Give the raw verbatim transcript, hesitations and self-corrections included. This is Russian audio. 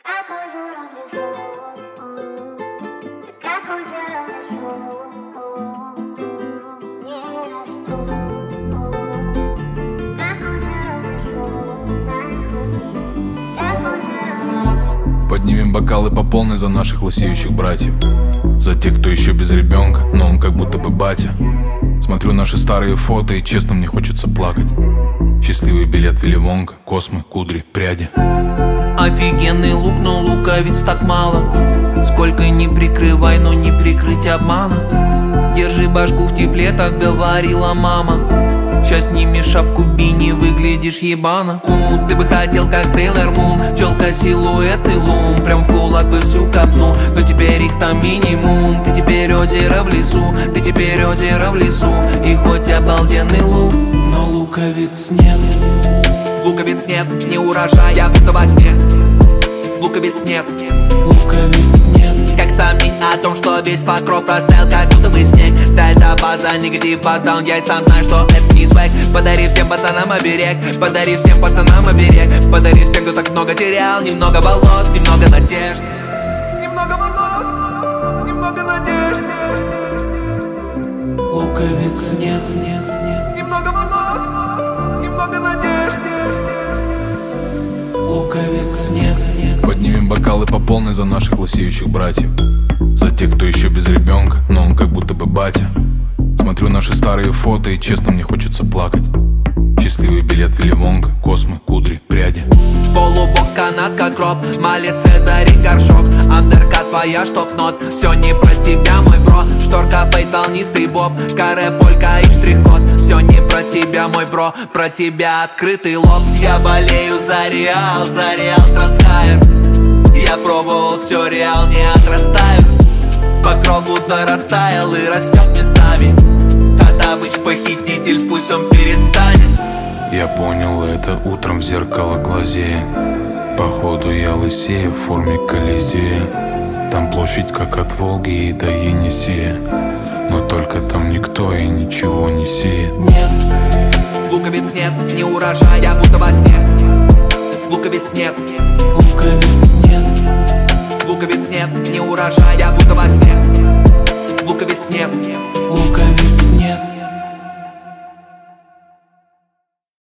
Как озеро в лесу, как озеро в лесу, не расту. Как озеро в лесу, как озеро в лесу. Поднимем бокалы по полной за наших лысеющих братьев, за тех, кто еще без ребенка, но он как будто бы батя. Смотрю наши старые фото и честно мне хочется плакать. Счастливый билет Вилли Вонка, космы, кудри, пряди. Офигенный лук, но луковиц так мало. Сколько ни прикрывай, но не прикрыть обмана. Держи башку в тепле, так говорила мама. Сейчас сними шапку бини, выглядишь ебано. У, ты бы хотел как Сейлор Мун, челка, силуэт и лун. Прям в кулак бы всю копну, но теперь их там минимум. Ты теперь озеро в лесу, ты теперь озеро в лесу. И хоть обалденный лук, но луковиц нет. Луковиц нет, не урожай, я будто во сне. Луковиц нет, луковиц нет. Как сомнений о том, что весь покров растаял, как будто бы снег. Да это база, негатив, баздаун, я и сам знаю, что это не свек. Подари всем пацанам оберег, подари всем пацанам оберег. Подари всем, кто так много терял, немного волос, немного надежд. Немного волос, немного надежд. Луковиц нет, нет, нет. Немного волос, немного надежд. Луковиц нет, нет. Поднимем бокалы по полной за наших лысеющих братьев, за тех, кто еще без ребенка, но он как будто бы батя. Смотрю наши старые фото и честно мне хочется плакать. Счастливый билет Вилли Вонка, космы, кудри, пряди. Полубокс, канат, как гроб, малец, Цезарь, горшок. Андеркат, твоя штоп-нот, все не про тебя, мой бро. Шторка, фейт, волнистый боб, каре, полька и штрих-код. Все не про тебя, мой бро, про тебя открытый лоб. Я болею за Реал, за Реал Трансхайр. Я пробовал все, Реал не отрастает. Покров будто растаял и растет местами. Хатабыч похититель, пусть он перестанет. Я понял это утром в зеркало глазея. Походу я лысею в форме Колизея. Там площадь как от Волги и до Енисея, но только там никто и ничего не сеет. Нет, луковиц нет, не урожай, я будто во сне. Луковиц нет, луковиц нет. Луковиц нет, не урожай, я будто во сне. Луковиц нет, луковиц